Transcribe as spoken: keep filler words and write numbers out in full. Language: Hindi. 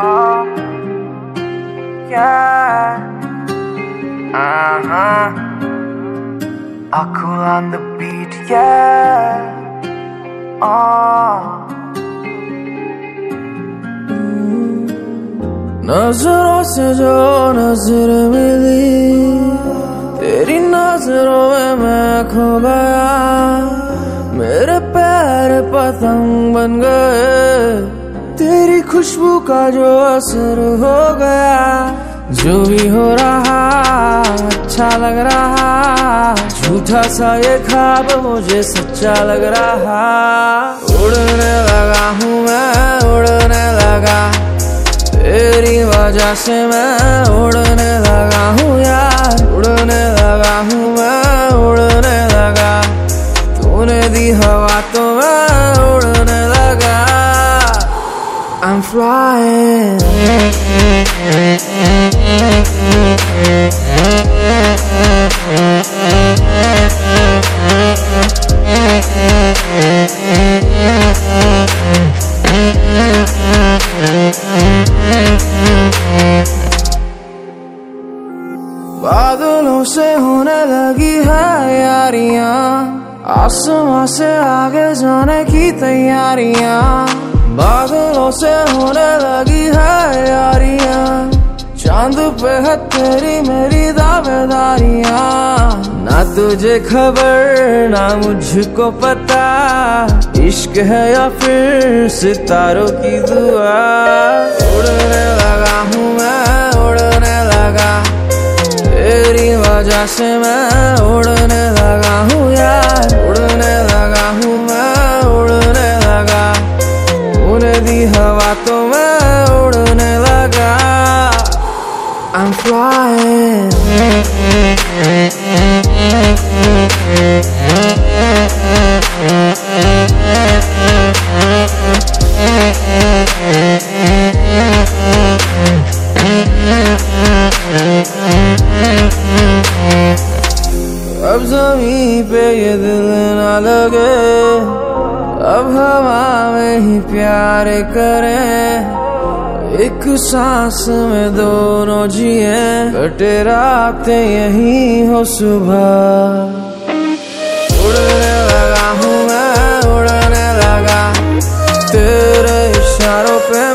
Oh, yeah. Uh-huh. Akul on the beat, yeah. Oh. नजरों से जो नजर मिली, तेरी नजरों में मैं खो गया। मेरे पैर पतंग बन गए, तेरी खुशबू का जो असर हो गया। जो भी हो रहा अच्छा लग रहा, झूठा सा ये ख्वाब मुझे सच्चा लग रहा। उड़ने लगा हूँ मैं, उड़ने लगा तेरी वजह से मैं, उड़ने लगा हूँ यार। उड़ने लगा हूँ मैं, उड़ने लगा तूने दी हवा तो मैं उड़ने लगा। I'm flying. बादलों से होने लगी है यारियां, आसमां से आगे जाने की तैयारियां। बादलों से होने लगी है यारियां, चांद पे है तेरी मेरी दावेदारियां। ना तुझे खबर ना मुझको पता, इश्क है या फिर सितारों की दुआ। उड़ने लगा हूँ मैं, उड़ने लगा तेरी वजह से मैं, उड़ने लगा हूँ यार। उड़ने लगा हूँ मैं, उड़ने लगा तूने दी हवा तो मैं उड़ने लगा। I'm flying. अब ज़मीं पे ये दिल ना लगे, अब हवा में ही प्यार करें। एक सांस में दोनों जिए, कटे रातें यही हो सुबह। उड़ने लगा हूँ मैं, उड़ने लगा तेरे इशारों पे